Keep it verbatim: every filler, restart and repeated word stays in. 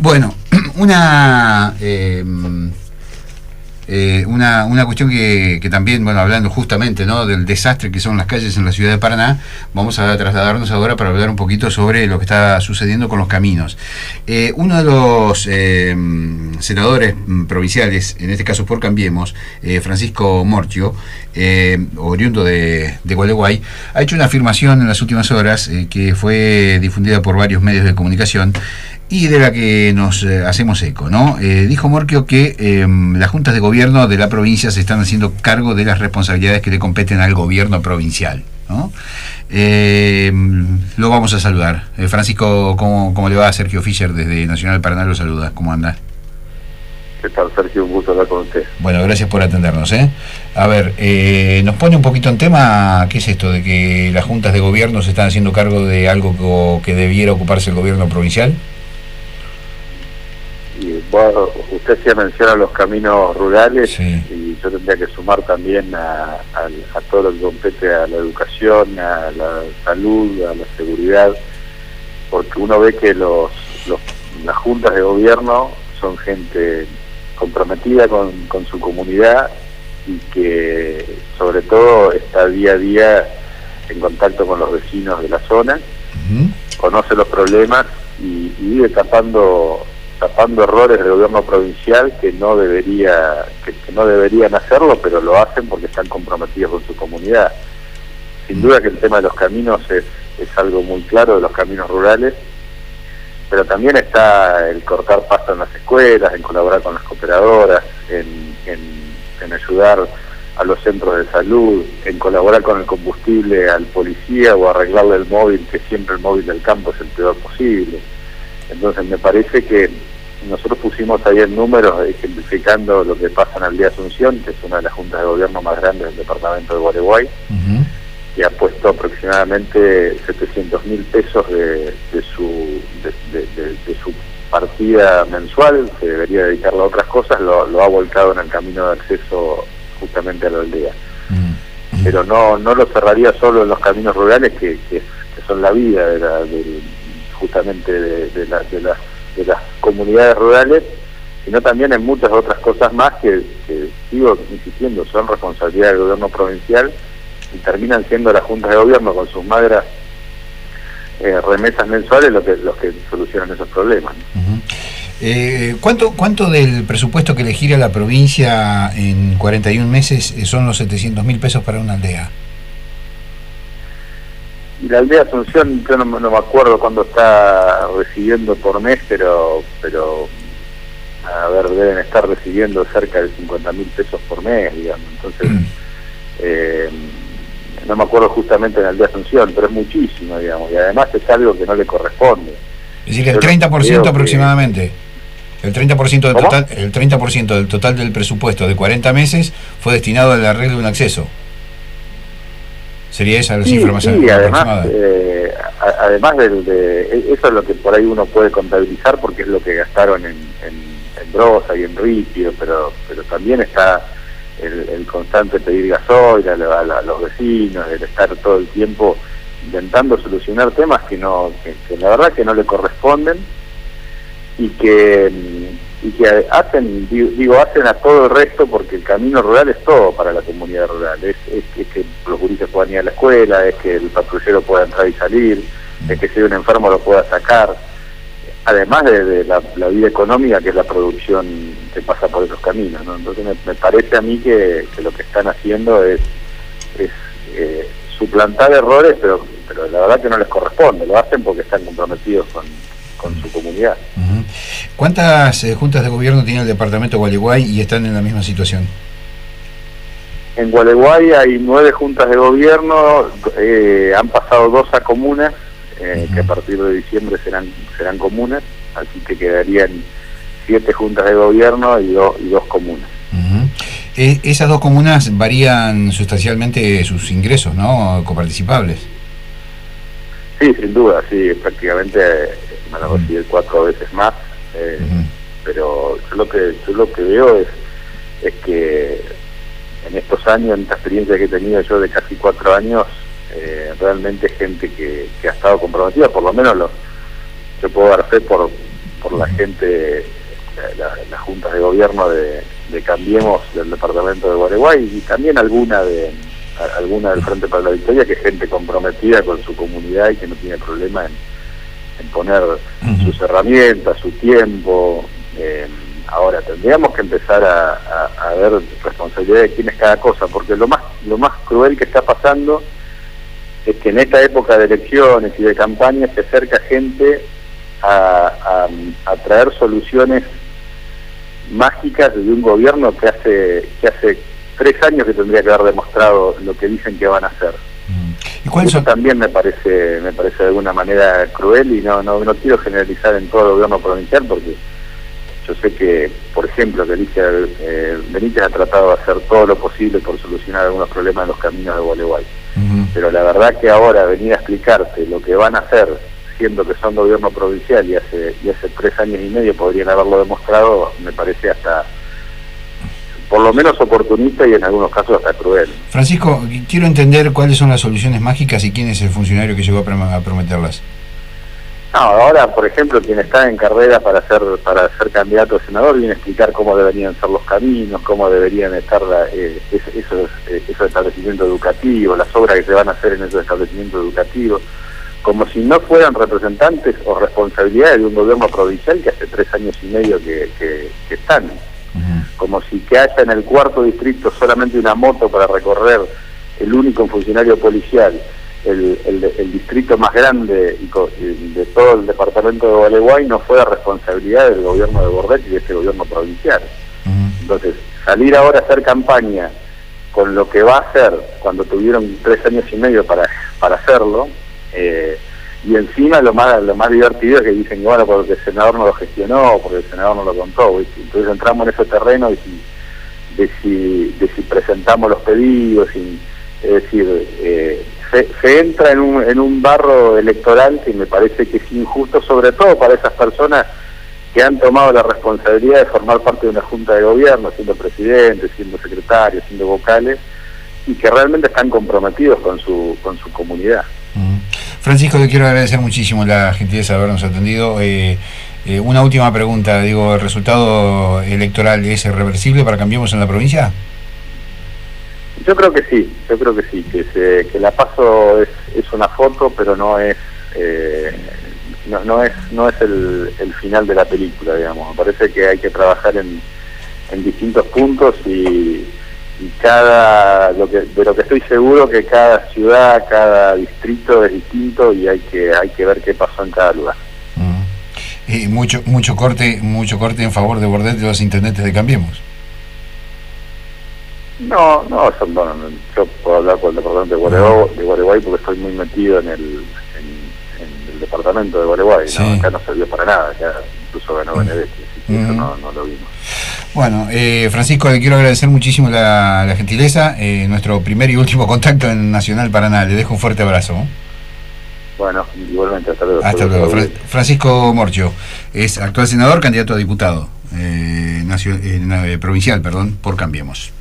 Bueno, una... Eh, Eh, una, una cuestión que, que también, bueno, hablando justamente, ¿no?, del desastre que son las calles en la ciudad de Paraná, vamos a trasladarnos ahora para hablar un poquito sobre lo que está sucediendo con los caminos. Eh, uno de los eh, senadores provinciales, en este caso por Cambiemos, eh, Francisco Morchio, eh, oriundo de, de Gualeguay, ha hecho una afirmación en las últimas horas eh, que fue difundida por varios medios de comunicación y de la que nos eh, hacemos eco, ¿no? Eh, dijo Morchio que eh, las juntas de gobierno de la provincia se están haciendo cargo de las responsabilidades que le competen al gobierno provincial, ¿no? Eh, lo vamos a saludar. Eh, Francisco, ¿cómo, ¿cómo le va? Sergio Fischer desde Nacional Paraná lo saluda. ¿Cómo anda? ¿Qué tal, Sergio? Un gusto hablar con usted. Bueno, gracias por atendernos, ¿eh? A ver, eh, nos pone un poquito en tema, ¿qué es esto de que las juntas de gobierno se están haciendo cargo de algo que, que debiera ocuparse el gobierno provincial? Y, bueno, usted sí menciona los caminos rurales, sí, y yo tendría que sumar también a, a, a todo lo que compete a la educación, a la salud, a la seguridad, porque uno ve que los, los las juntas de gobierno son gente comprometida con, con su comunidad y que sobre todo está día a día en contacto con los vecinos de la zona, uh-huh. conoce los problemas y, y vive tapando tapando errores del gobierno provincial que no debería que, que no deberían hacerlo, pero lo hacen porque están comprometidos con su comunidad. Sin duda que el tema de los caminos es, es algo muy claro, de los caminos rurales, pero también está el cortar pasto en las escuelas, en colaborar con las cooperadoras, en, en, en ayudar a los centros de salud, en colaborar con el combustible al policía o arreglarle el móvil, que siempre el móvil del campo es el peor posible. Entonces me parece que nosotros pusimos ahí en números ejemplificando lo que pasa en Aldea Asunción, que es una de las juntas de gobierno más grandes del departamento de Gualeguay, uh-huh. que ha puesto aproximadamente setecientos mil pesos de, de, su, de, de, de, de su partida mensual, que debería dedicarlo a otras cosas, lo, lo ha volcado en el camino de acceso justamente a la aldea. Uh-huh. Pero no no lo cerraría solo en los caminos rurales, que, que, que son la vida de la, de, justamente de, de, la, de, las, de las comunidades rurales, sino también en muchas otras cosas más que, que sigo insistiendo, son responsabilidad del gobierno provincial y terminan siendo las juntas de gobierno con sus magras eh, remesas mensuales los que, los que solucionan esos problemas. Uh-huh. eh, ¿cuánto, ¿Cuánto del presupuesto que le gira a la provincia en cuarenta y un meses son los setecientos mil pesos para una aldea? Y la aldea Asunción, yo no, no me acuerdo cuándo está recibiendo por mes, pero pero a ver, deben estar recibiendo cerca de cincuenta mil pesos por mes, digamos. Entonces, mm. eh, no me acuerdo justamente en la aldea Asunción, pero es muchísimo, digamos, y además es algo que no le corresponde. Es decir, el treinta por ciento aproximadamente. Que... El treinta por ciento del total, el treinta por ciento del total del presupuesto de cuarenta meses fue destinado al arreglo de un acceso. ¿Sería esa la sí, cifra más sí, además, eh, a, además del, de, eso es lo que por ahí uno puede contabilizar porque es lo que gastaron en, en, en Brosa y en Ripio, pero pero también está el, el constante pedir gasoil a, a, a los vecinos, el estar todo el tiempo intentando solucionar temas que no que, que la verdad que no le corresponden y que y que hacen, digo, hacen a todo el resto, porque el camino rural es todo para la comunidad rural, es, es, es que los gurises puedan ir a la escuela, es que el patrullero pueda entrar y salir, es que si hay un enfermo lo pueda sacar, además de, de la, la vida económica que es la producción que pasa por esos caminos, ¿no? Entonces me, me parece a mí que, que lo que están haciendo es, es eh, suplantar errores, pero, pero la verdad que no les corresponde, lo hacen porque están comprometidos con con su comunidad. Uh-huh. ¿Cuántas eh, juntas de gobierno tiene el departamento de Gualeguay y están en la misma situación? En Gualeguay hay nueve juntas de gobierno, eh, han pasado dos a comunas, eh, uh-huh. que a partir de diciembre serán serán comunas, así que quedarían siete juntas de gobierno y, do, y dos comunas. Uh-huh. eh, esas dos comunas varían sustancialmente sus ingresos, ¿no? Coparticipables. Sí, sin duda, sí, prácticamente van a recibir cuatro veces más, eh, uh-huh. pero yo lo que yo lo que veo es es que en estos años, en esta experiencia que he tenido yo de casi cuatro años, eh, realmente gente que, que ha estado comprometida, por lo menos lo, yo puedo dar fe por por la gente, la, la, las juntas de gobierno de, de Cambiemos del departamento de Gualeguay, y también alguna de alguna del Frente para la Victoria, que es gente comprometida con su comunidad y que no tiene problema en, en poner uh-huh. sus herramientas, su tiempo. Eh, ahora tendríamos que empezar a, a, a ver responsabilidad de quién es cada cosa, porque lo más lo más cruel que está pasando es que en esta época de elecciones y de campañas se acerca gente a, a, a traer soluciones mágicas de un gobierno que hace que hace tres años que tendría que haber demostrado lo que dicen que van a hacer. ¿Y cuál Eso son? También me parece me parece de alguna manera cruel, y no no no quiero generalizar en todo el gobierno provincial, porque yo sé que, por ejemplo, que Alicia eh, Benítez ha tratado de hacer todo lo posible por solucionar algunos problemas en los caminos de Gualeguay. Uh-huh. Pero la verdad que ahora venir a explicarte lo que van a hacer, siendo que son gobierno provincial y hace y hace tres años y medio podrían haberlo demostrado, me parece hasta por lo menos oportunista y en algunos casos hasta cruel. Francisco, quiero entender cuáles son las soluciones mágicas y quién es el funcionario que llegó a, prom- a prometerlas. No, ahora, por ejemplo, quien está en carrera para ser para ser candidato a senador viene a explicar cómo deberían ser los caminos, cómo deberían estar eh, esos, eh, esos establecimientos educativos, las obras que se van a hacer en esos establecimientos educativos, como si no fueran representantes o responsabilidades de un gobierno provincial que hace tres años y medio que, que, que están. Uh-huh. Como si que haya en el cuarto distrito solamente una moto para recorrer el único funcionario policial, el, el, el distrito más grande y de todo el departamento de Gualeguay, no fuera responsabilidad del gobierno de Bordet y de este gobierno provincial. Uh-huh. Entonces, salir ahora a hacer campaña con lo que va a hacer cuando tuvieron tres años y medio para, para hacerlo, eh, y encima lo más lo más divertido es que dicen que bueno, porque el senador no lo gestionó, porque el senador no lo contó, ¿viste? Entonces entramos en ese terreno de si, de si, de si presentamos los pedidos, y, es decir, eh, se, se entra en un, en un barro electoral que me parece que es injusto, sobre todo para esas personas que han tomado la responsabilidad de formar parte de una junta de gobierno, siendo presidentes, siendo secretarios, siendo vocales, y que realmente están comprometidos con su, con su comunidad. Mm. Francisco, te quiero agradecer muchísimo la gentileza de habernos atendido. Eh, eh, una última pregunta, digo, ¿el resultado electoral es irreversible para Cambiemos en la provincia? Yo creo que sí, yo creo que sí, que, se, que la PASO es, es una foto, pero no es eh, no, no es no es el, el final de la película, digamos. Me parece que hay que trabajar en, en distintos puntos y, y cada lo que de lo que estoy seguro que cada ciudad, cada distrito es distinto y hay que hay que ver qué pasó en cada lugar. Mm. Y mucho mucho corte mucho corte en favor de Bordet de los intendentes de Cambiemos. No, no, eso, bueno, yo puedo hablar con el departamento de Gualeguay, de Gualeguay porque estoy muy metido en el, en, en el departamento de Gualeguay, sí. ¿No? Acá no sirvió para nada, acá incluso ganó Benedetti, así que mm. eso no, no lo vimos. Bueno, eh, Francisco, le quiero agradecer muchísimo la, la gentileza, eh, nuestro primer y último contacto en Nacional Paraná, le dejo un fuerte abrazo. ¿eh? Bueno, igualmente, hasta luego. Hasta luego. Fra Francisco Morchio es actual senador, candidato a diputado eh, nacio eh, provincial, perdón, por Cambiemos.